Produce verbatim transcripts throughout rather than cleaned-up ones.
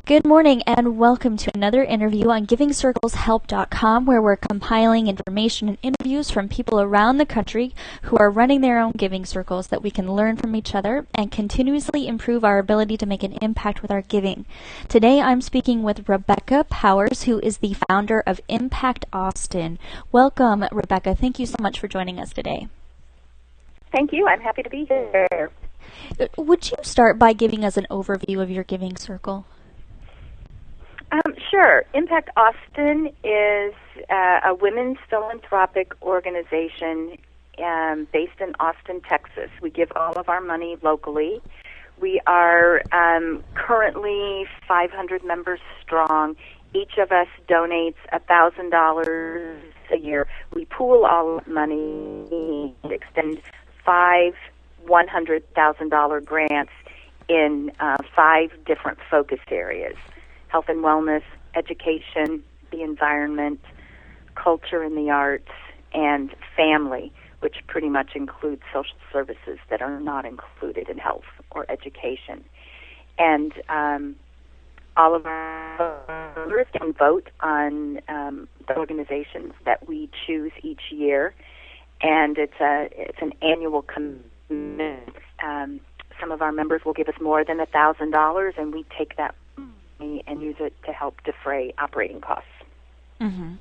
Good morning and welcome to another interview on Giving Circles Help dot com, where we're compiling information and interviews from people around the country who are running their own giving circles that we can learn from each other and continuously improve our ability to make an impact with our giving. Today I'm speaking with Rebecca Powers, who is the founder of Impact Austin. Welcome, Rebecca. Thank you so much for joining us today. Thank you. I'm happy to be here. Would you start by giving us an overview of your giving circle? Um, sure. Impact Austin is uh, a women's philanthropic organization um, based in Austin, Texas. We give all of our money locally. We are um, currently five hundred members strong. Each of us donates one thousand dollars a year. We pool all that money and extend five one hundred thousand dollars grants in uh, five different focus areas: health and wellness, education, the environment, culture and the arts, and family, which pretty much includes social services that are not included in health or education. And um, all of our members can vote on um, the organizations that we choose each year, and it's a it's an annual commitment. Um, some of our members will give us more than one thousand dollars, and we take that and use it to help defray operating costs. Mm-hmm.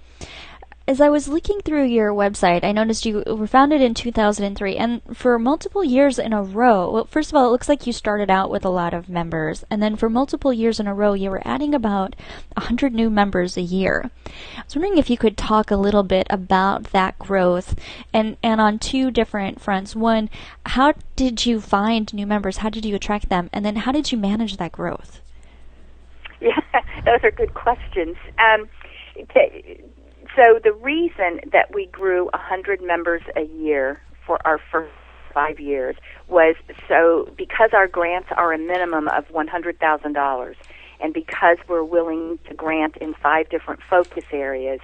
As I was looking through your website, I noticed you were founded in two thousand three, and for multiple years in a row, well, first of all, it looks like you started out with a lot of members, and then for multiple years in a row, you were adding about one hundred new members a year. I was wondering if you could talk a little bit about that growth, and, and on two different fronts. One, how did you find new members? How did you attract them? And then how did you manage that growth? Yeah, those are good questions. Um, t- so the reason that we grew one hundred members a year for our first five years was so because our grants are a minimum of one hundred thousand dollars, and because we're willing to grant in five different focus areas,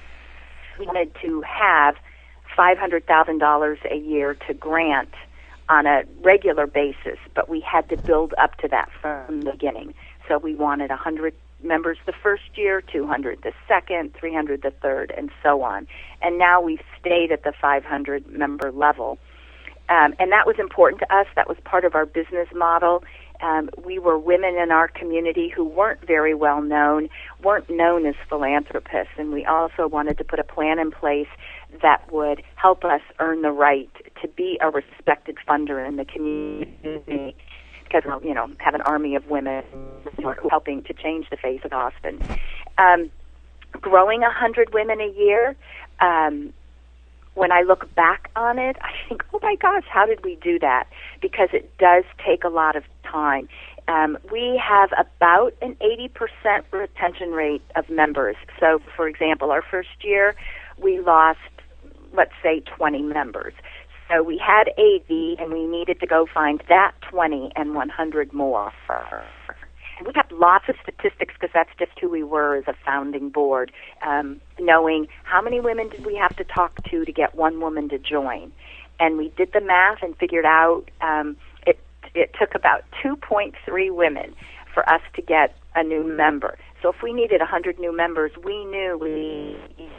we wanted to have five hundred thousand dollars a year to grant on a regular basis, but we had to build up to that from the beginning. So we wanted one hundred members the first year, two hundred the second, three hundred the third, and so on. And now we've stayed at the five hundred member level. Um, and that was important to us. That was part of our business model. Um, we were women in our community who weren't very well known, weren't known as philanthropists, and we also wanted to put a plan in place that would help us earn the right to be a respected funder in the community. Because, you know, have an army of women who are helping to change the face of Austin. Um, growing one hundred women a year, um, when I look back on it, I think, oh my gosh, how did we do that? Because it does take a lot of time. Um, we have about an eighty percent retention rate of members. So, for example, our first year, we lost, let's say, twenty members. So we had eighty, and we needed to go find that twenty and one hundred more. And we have lots of statistics because that's just who we were as a founding board, um, knowing how many women did we have to talk to to get one woman to join. And we did the math and figured out um, it, it took about two point three women for us to get a new member. So if we needed one hundred new members, we knew we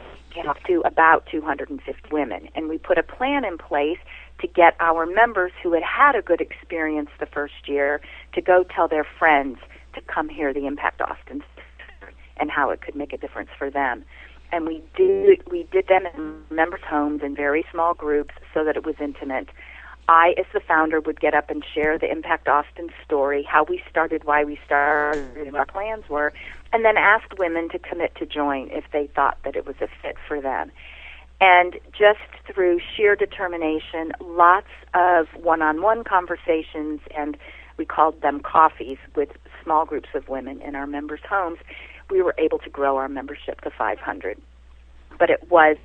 up to about two hundred fifty women, and we put a plan in place to get our members who had had a good experience the first year to go tell their friends to come hear the Impact Austin and how it could make a difference for them. And we did we did them in members' homes in very small groups so that it was intimate. I, as the founder, would get up and share the Impact Austin story, how we started, why we started, what our plans were, and then asked women to commit to join if they thought that it was a fit for them. And just through sheer determination, lots of one-on-one conversations, and we called them coffees with small groups of women in our members' homes, we were able to grow our membership to five hundred. But it was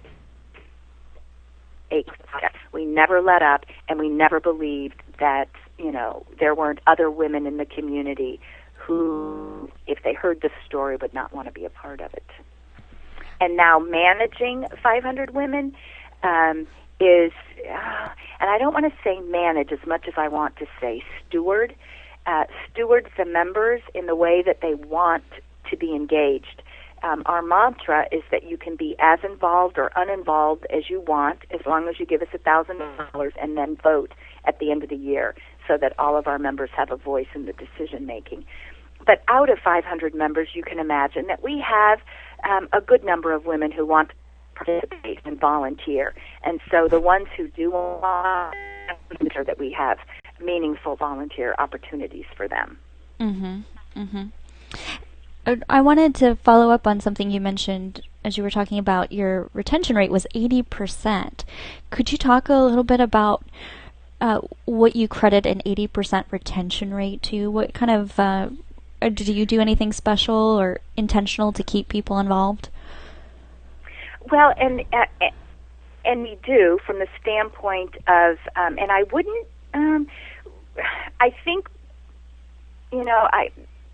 a we never let up, and we never believed that, you know, there weren't other women in the community who, if they heard this story, would not want to be a part of it. And now managing five hundred women um, is, uh, and I don't want to say manage as much as I want to say steward. uh, stewards the members in the way that they want to be engaged. Um, our mantra is that you can be as involved or uninvolved as you want, as long as you give us a thousand dollars and then vote at the end of the year, so that all of our members have a voice in the decision making. But out of five hundred members, you can imagine that we have um, a good number of women who want to participate and volunteer, and so the ones who do want to make sure that we have meaningful volunteer opportunities for them. Mm-hmm. Mm-hmm. I wanted to follow up on something you mentioned as you were talking about your retention rate was eighty percent. Could you talk a little bit about uh, what you credit an eighty percent retention rate to? What kind of, uh, do you do anything special or intentional to keep people involved? Well, and uh, and we do from the standpoint of, um, and I wouldn't, um, I think, you know, I,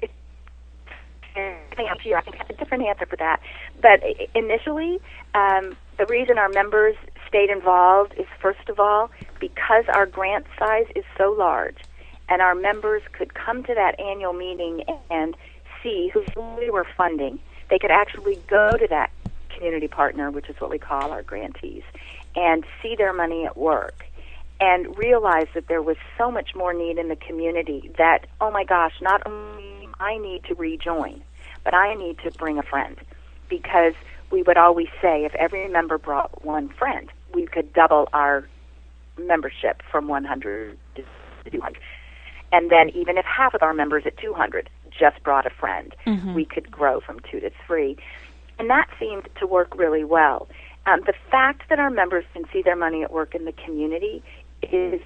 I think I have a different answer for that. But initially, um, the reason our members stayed involved is, first of all, because our grant size is so large, and our members could come to that annual meeting and see who we were funding. They could actually go to that community partner, which is what we call our grantees, and see their money at work and realize that there was so much more need in the community that, oh my gosh, not only I need to rejoin, but I need to bring a friend, because we would always say if every member brought one friend, we could double our membership from one hundred to two hundred. And then even if half of our members at two hundred just brought a friend, mm-hmm. we could grow from two to three. And that seemed to work really well. Um, the fact that our members can see their money at work in the community is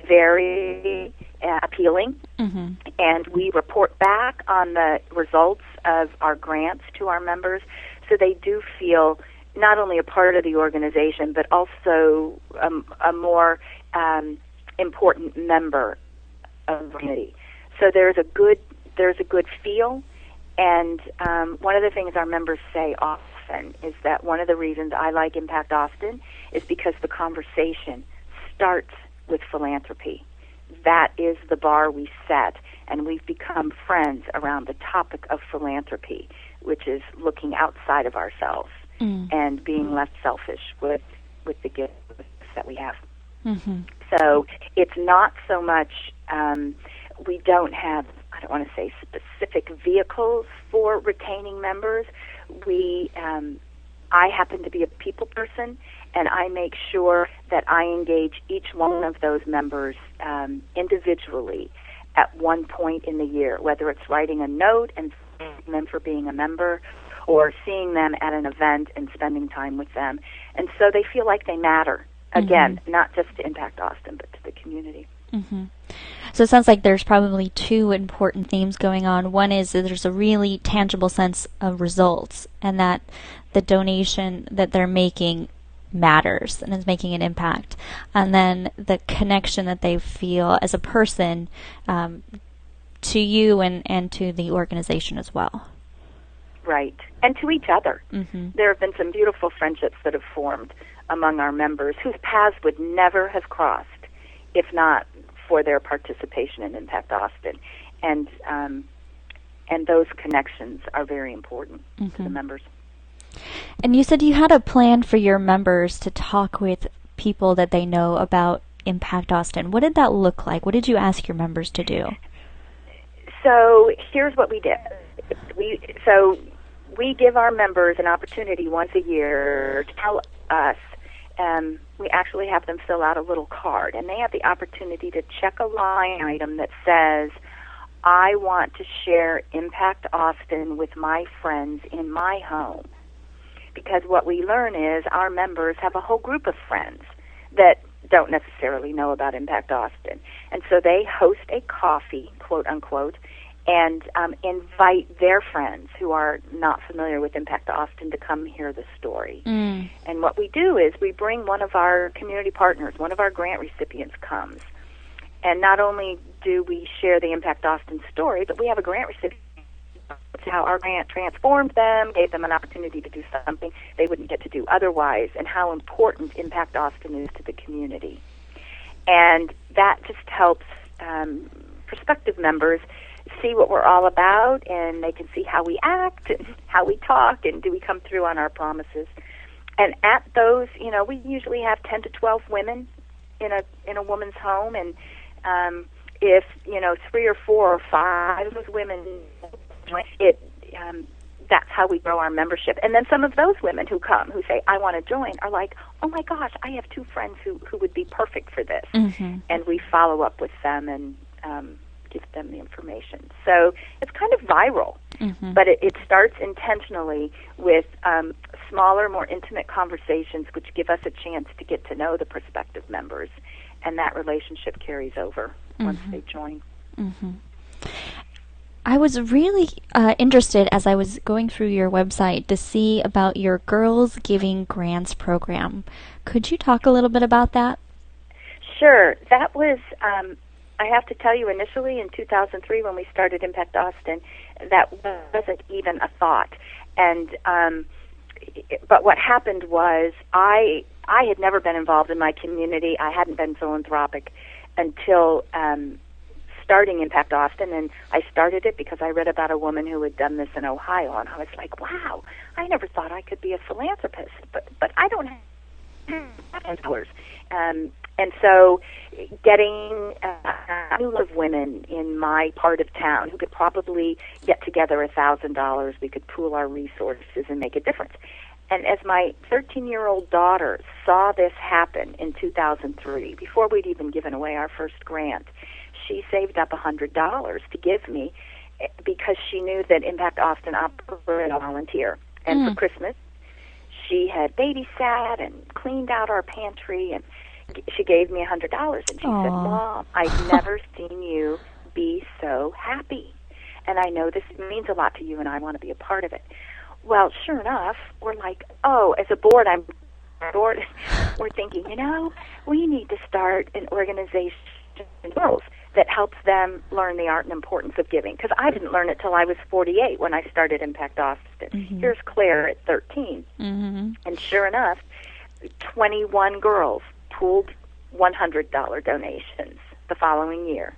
very uh, appealing, mm-hmm. and we report back on the results of our grants to our members, so they do feel not only a part of the organization, but also um, a more um, important member of the community. So there's a good there's a good feel, and um, one of the things our members say often is that one of the reasons I like Impact Austin is because the conversation starts with philanthropy. That is the bar we set, and we've become friends around the topic of philanthropy, which is looking outside of ourselves mm. and being less selfish with with the gifts that we have. Mm-hmm. So it's not so much, um, we don't have, I don't want to say specific vehicles for retaining members. We, um, I happen to be a people person, and I make sure that I engage each one of those members um, individually at one point in the year, whether it's writing a note and thanking them for being a member, or seeing them at an event and spending time with them. And so they feel like they matter, again, mm-hmm. not just to Impact Austin, but to the community. Mm-hmm. So it sounds like there's probably two important themes going on. One is that there's a really tangible sense of results, and that the donation that they're making matters and is making an impact. And then the connection that they feel as a person um, to you and, and to the organization as well. Right. And to each other. Mm-hmm. There have been some beautiful friendships that have formed among our members whose paths would never have crossed if not for their participation in Impact Austin. And um, and those connections are very important mm-hmm. to the members. And you said you had a plan for your members to talk with people that they know about Impact Austin. What did that look like? What did you ask your members to do? So here's what we did. We so we give our members an opportunity once a year to tell us. Um, we actually have them fill out a little card, and they have the opportunity to check a line item that says, I want to share Impact Austin with my friends in my home. Because what we learn is our members have a whole group of friends that don't necessarily know about Impact Austin. And so they host a coffee, quote unquote, and um, invite their friends who are not familiar with Impact Austin to come hear the story. Mm. And what we do is we bring one of our community partners, one of our grant recipients comes. And not only do we share the Impact Austin story, but we have a grant recipient how our grant transformed them, gave them an opportunity to do something they wouldn't get to do otherwise, and how important Impact Austin is to the community. And that just helps um, prospective members see what we're all about, and they can see how we act and how we talk, and do we come through on our promises. And at those, you know, we usually have ten to twelve women in a in a woman's home, and um, if you know three or four or five of those women, it um, that's how we grow our membership. And then some of those women who come, who say, I want to join, are like, oh my gosh, I have two friends who, who would be perfect for this. Mm-hmm. And we follow up with them and um, give them the information. So it's kind of viral, mm-hmm. but it, it starts intentionally with um, smaller, more intimate conversations, which give us a chance to get to know the prospective members, and that relationship carries over mm-hmm. once they join. Mm-hmm. I was really uh, interested as I was going through your website to see about your Girls Giving Grants program. Could you talk a little bit about that? Sure. That was, um, I have to tell you, initially in two thousand three when we started Impact Austin, that wasn't even a thought. And um, but what happened was I I had never been involved in my community. I hadn't been philanthropic until um, starting Impact Austin, and I started it because I read about a woman who had done this in Ohio, and I was like, wow, I never thought I could be a philanthropist, but but I don't have dollars. Um, and so getting a group of women in my part of town who could probably get together a thousand dollars, we could pool our resources and make a difference. And as my thirteen-year-old daughter saw this happen in two thousand three, before we'd even given away our first grant, she saved up one hundred dollars to give me because she knew that Impact Austin operated a volunteer. And mm. for Christmas, she had babysat and cleaned out our pantry, and she gave me one hundred dollars. And she Aww. said, Mom, I've never seen you be so happy. And I know this means a lot to you, and I want to be a part of it. Well, sure enough, we're like, oh, as a board, I'm board. We're thinking, you know, we need to start an organization in girls that helps them learn the art and importance of giving. Because I didn't learn it till I was forty-eight when I started Impact Austin. Mm-hmm. Here's Claire at thirteen. Mm-hmm. And sure enough, twenty-one girls pooled one hundred dollars donations the following year.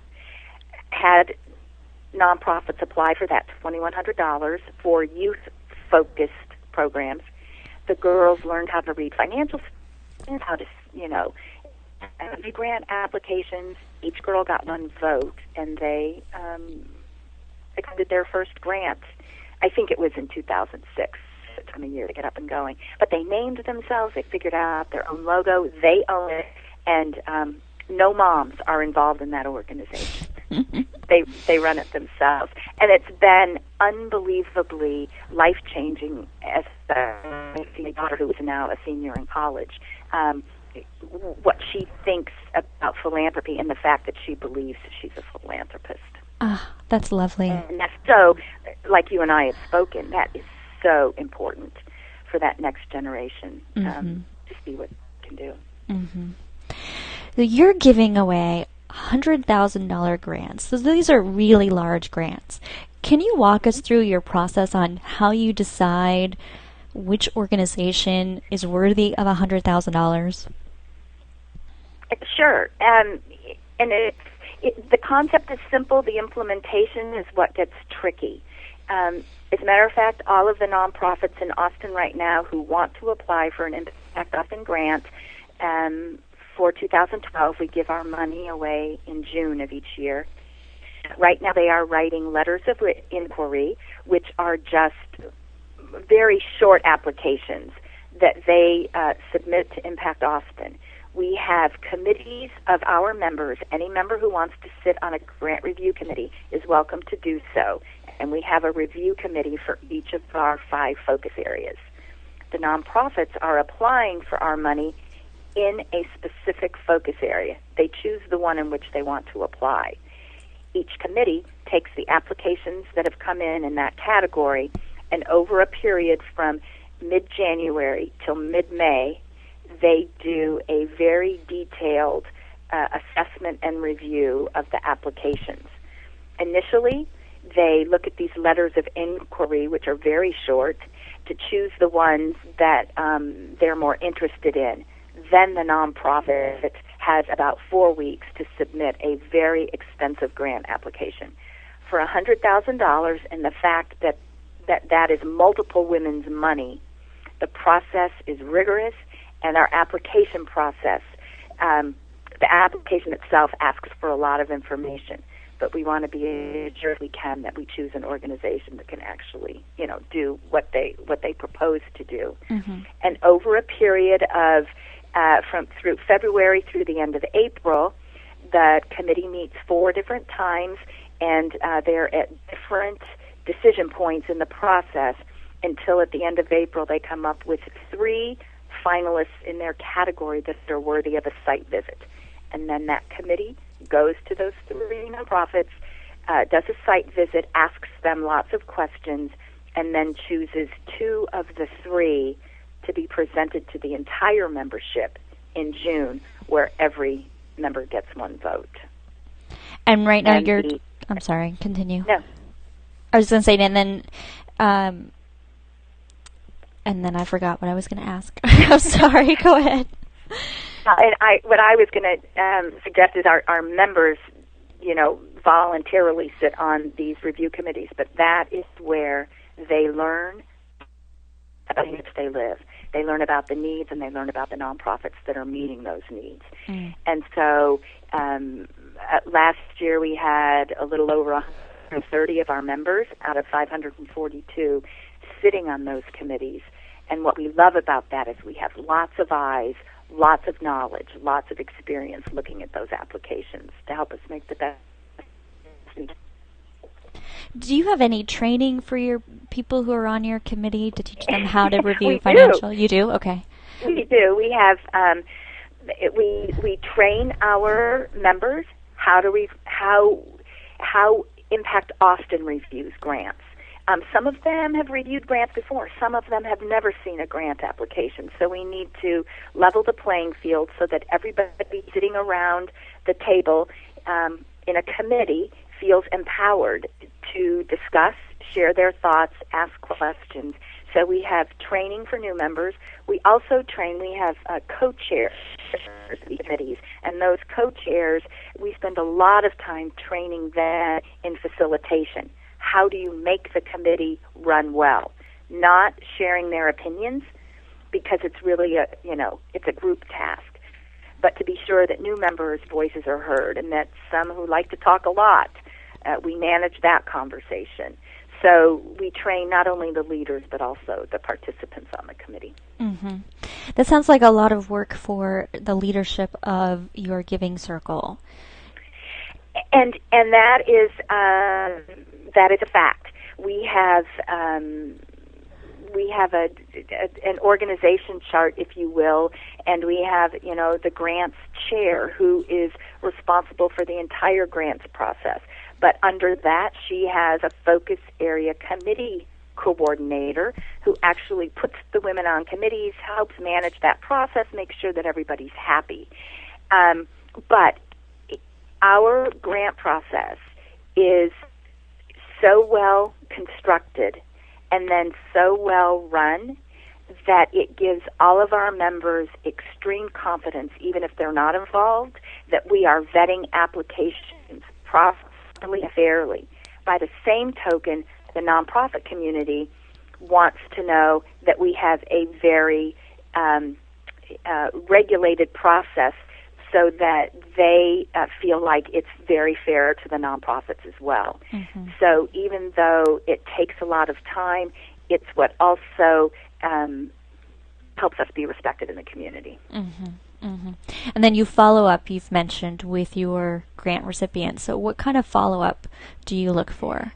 Had nonprofits apply for that twenty-one hundred dollars for youth-focused programs. The girls learned how to read financial statements, how to, you know, the grant applications. Each girl got one vote, and they um, accepted their first grant. I think it was in two thousand six. It took them a year to get up and going. But they named themselves. They figured out their own logo. They own it, and um, no moms are involved in that organization. they they run it themselves, and it's been unbelievably life-changing. As a daughter who is now a senior in college, um, what she thinks about philanthropy and the fact that she believes she's a philanthropist. Ah, that's lovely. And that's so, like you and I have spoken, that is so important for that next generation um, mm-hmm. to see what it can do. Mm-hmm. So you're giving away one hundred thousand dollars grants. So these are really large grants. Can you walk us through your process on how you decide which organization is worthy of one hundred thousand dollars? Sure. Um, and it, it, the concept is simple. The implementation is what gets tricky. Um, as a matter of fact, all of the nonprofits in Austin right now who want to apply for an Impact Austin grant um, for two thousand twelve, we give our money away in June of each year. Right now they are writing letters of inquiry, which are just very short applications that they uh, submit to Impact Austin. We have committees of our members. Any member who wants to sit on a grant review committee is welcome to do so. And we have a review committee for each of our five focus areas. The nonprofits are applying for our money in a specific focus area. They choose the one in which they want to apply. Each committee takes the applications that have come in in that category, and over a period from mid-January till mid-May, they do a very detailed uh, assessment and review of the applications. Initially, they look at these letters of inquiry, which are very short, to choose the ones that um, they're more interested in. Then the nonprofit has about four weeks to submit a very extensive grant application. for one hundred thousand dollars, and the fact that, that that is multiple women's money, the process is rigorous, and our application process, um, the application itself asks for a lot of information. But we want to be sure if we can that we choose an organization that can actually, you know, do what they what they propose to do. Mm-hmm. And over a period of uh, from through February through the end of April, the committee meets four different times, and uh, they're at different decision points in the process until at the end of April they come up with three finalists in their category that are worthy of a site visit. And then that committee goes to those three nonprofits, uh, does a site visit, asks them lots of questions, and then chooses two of the three to be presented to the entire membership in June, where every member gets one vote. And right now and you're... the, I'm sorry, continue. No. I was going to say, and then... Um, and then I forgot what I was going to ask. I'm sorry, go ahead. Uh, and I, what I was going to um, suggest is our, our members, you know, voluntarily sit on these review committees, but that is where they learn about which they live. They learn about the needs, and they learn about the nonprofits that are meeting those needs. Mm. And so um, last year we had a little over one hundred thirty of our members out of five hundred forty-two sitting on those committees. And what we love about that is we have lots of eyes, lots of knowledge, lots of experience looking at those applications to help us make the best. Do you have any training for your people who are on your committee to teach them how to review we financial? Do. You do? Okay. We do. We have um, we we train our members how to re- how how Impact Austin reviews grants. Um, some of them have reviewed grants before. Some of them have never seen a grant application. So we need to level the playing field so that everybody sitting around the table um, in a committee feels empowered to discuss, share their thoughts, ask questions. So we have training for new members. We also train, we have uh, co-chairs of the committees, and those co-chairs, we spend a lot of time training them in facilitation. How do you make the committee run well? Not sharing their opinions, because it's really a, you know, it's a group task, but to be sure that new members' voices are heard, and that some who like to talk a lot, uh, we manage that conversation. So we train not only the leaders, but also the participants on the committee. Mm-hmm. That sounds like a lot of work for the leadership of your Giving Circle. And and that is uh, that is a fact. We have um, we have a, a an organization chart, if you will, and we have, you know, the grants chair who is responsible for the entire grants process. But under that, she has a focus area committee coordinator who actually puts the women on committees, helps manage that process, makes sure that everybody's happy. Um, but our grant process is so well constructed and then so well run that it gives all of our members extreme confidence, even if they're not involved, that we are vetting applications properly and fairly. By the same token, the nonprofit community wants to know that we have a very um, uh, regulated process so that they uh, feel like it's very fair to the nonprofits as well. Mm-hmm. So even though it takes a lot of time, it's what also um, helps us be respected in the community. Mm-hmm. Mm-hmm. And then you follow up, you've mentioned, with your grant recipients. So what kind of follow-up do you look for?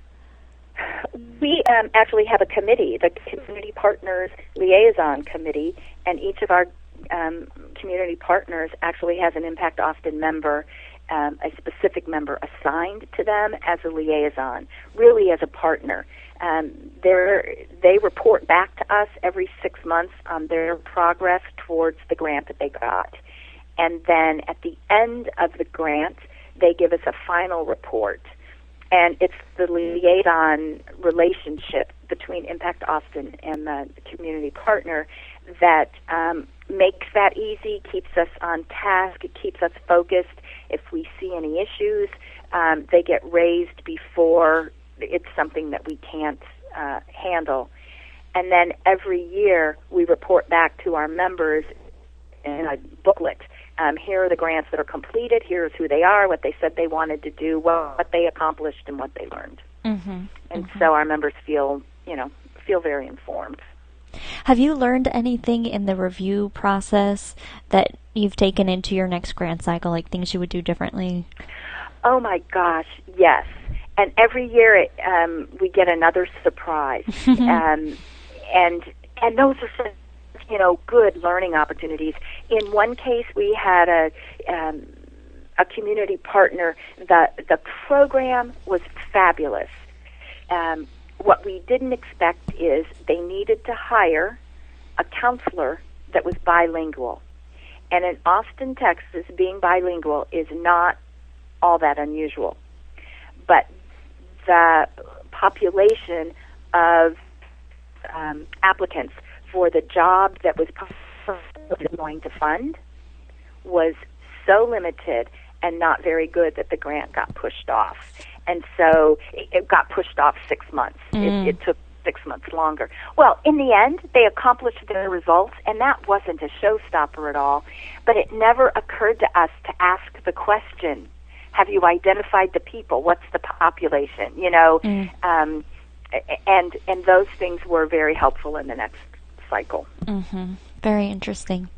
We um, actually have a committee, the Community Partners Liaison Committee, and each of our um, community partners actually has an Impact Austin member, um, a specific member assigned to them as a liaison, really as a partner. Um, they report back to us every six months on their progress towards the grant that they got. And then at the end of the grant, they give us a final report. And it's the liaison relationship between Impact Austin and the community partner that um, makes that easy, keeps us on task, it keeps us focused. If we see any issues, Um, they get raised before it's something that we can't uh, handle. And then every year we report back to our members in a booklet. Um, here are the grants that are completed. Here's who they are, what they said they wanted to do, what they accomplished, and what they learned. Mm-hmm. And mm-hmm. so our members feel, you know, feel very informed. Have you learned anything in the review process that you've taken into your next grant cycle, like things you would do differently? Oh my gosh, yes. And every year it, um, we get another surprise. um, and and those are such, you know, good learning opportunities. In one case, we had a um, a community partner. The the program was fabulous. Um, what we didn't expect is they needed to hire a counselor that was bilingual. And in Austin, Texas, being bilingual is not all that unusual. But the population of um, applicants for the job that was going to fund was so limited and not very good that the grant got pushed off. And so it, it got pushed off six months. Mm. It, it took six months longer. Well, in the end, they accomplished their results, and that wasn't a showstopper at all. But it never occurred to us to ask the question, have you identified the people? What's the population? You know, mm. um, and and those things were very helpful in the next cycle. Mm-hmm. Very interesting.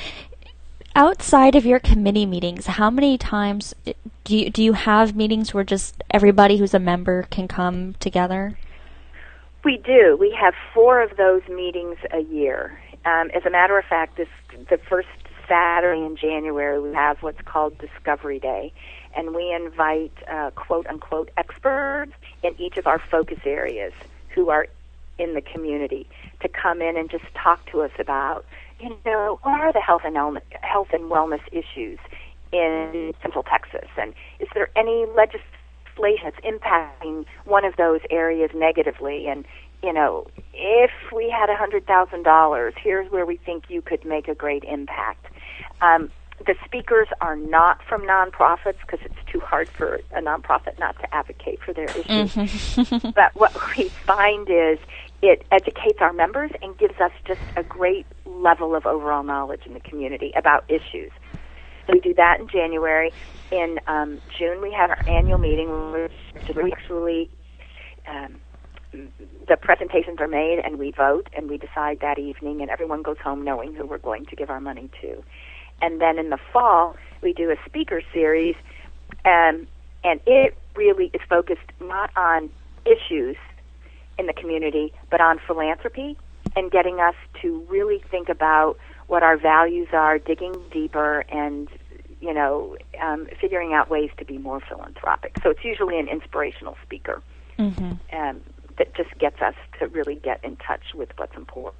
Outside of your committee meetings, how many times do you, do you have meetings where just everybody who's a member can come together? We do. We have four of those meetings a year. Um, as a matter of fact, this the first Saturday in January we have what's called Discovery Day, and we invite uh, quote-unquote experts in each of our focus areas who are in the community to come in and just talk to us about, you know, what are the health and el- health and wellness issues in Central Texas, and is there any legislation that's impacting one of those areas negatively? And you know, if we had a hundred thousand dollars, here's where we think you could make a great impact. Um, the speakers are not from nonprofits because it's too hard for a nonprofit not to advocate for their issues. Mm-hmm. But what we find is it educates our members and gives us just a great level of overall knowledge in the community about issues. So we do that in January. In um, June, we have our annual meeting, which we actually um, the presentations are made and we vote and we decide that evening, and everyone goes home knowing who we're going to give our money to. And then in the fall, we do a speaker series, um, and it really is focused not on issues in the community, but on philanthropy and getting us to really think about what our values are, digging deeper, and you know, um, figuring out ways to be more philanthropic. So it's usually an inspirational speaker mm-hmm. um, that just gets us to really get in touch with what's important.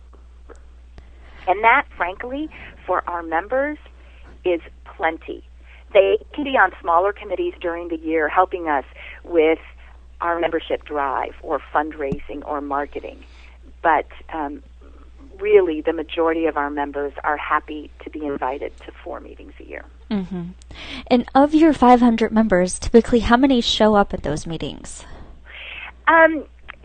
And that, frankly, for our members is plenty. They can be on smaller committees during the year helping us with our membership drive or fundraising or marketing. But um, really, the majority of our members are happy to be invited to four meetings a year. Mm-hmm. And of your five hundred members, typically how many show up at those meetings? Um,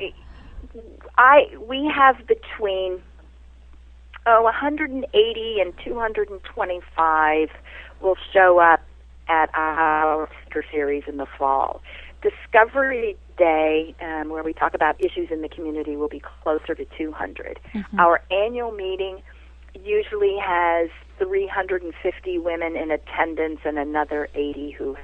I we have between oh, one hundred eighty and two hundred twenty-five will show up at our speaker series in the fall. Discovery Day, um, where we talk about issues in the community, will be closer to two hundred. Mm-hmm. Our annual meeting usually has three hundred fifty women in attendance and another eighty who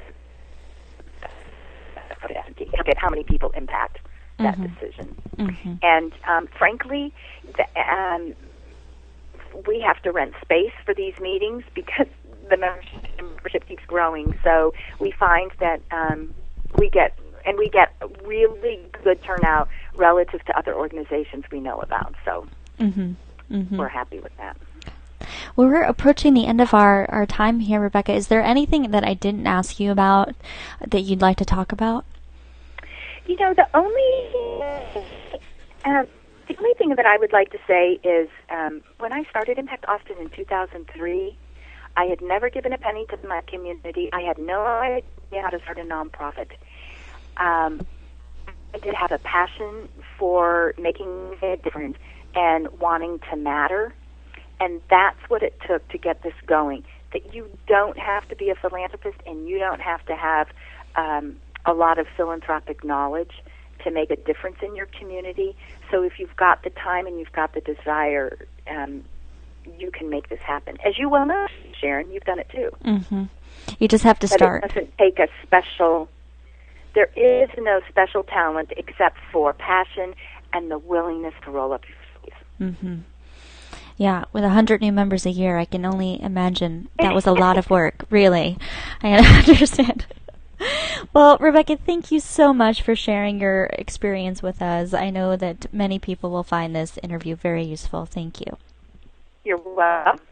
look at how many people impact that mm-hmm. decision. Mm-hmm. And um, frankly, the, um, we have to rent space for these meetings because the membership, membership keeps growing. So we find that um, we get and we get really good turnout relative to other organizations we know about. So mm-hmm. Mm-hmm. we're happy with that. Well, we're approaching the end of our, our time here, Rebecca. Is there anything that I didn't ask you about that you'd like to talk about? You know, the only uh, the only thing that I would like to say is um, when I started Impact Austin in two thousand three, I had never given a penny to my community. I had no idea how to start a nonprofit. Um, I did have a passion for making a difference and wanting to matter, and that's what it took to get this going. That you don't have to be a philanthropist, and you don't have to have um, a lot of philanthropic knowledge to make a difference in your community. So if you've got the time and you've got the desire, um, you can make this happen. As you well know, Sharon, you've done it too. Mm-hmm. You just have to but start. It doesn't take a special, there is no special talent except for passion and the willingness to roll up your sleeves. Mm-hmm. Yeah, with a hundred new members a year, I can only imagine that was a lot of work, really. I understand. Well, Rebecca, thank you so much for sharing your experience with us. I know that many people will find this interview very useful. Thank you. You're welcome.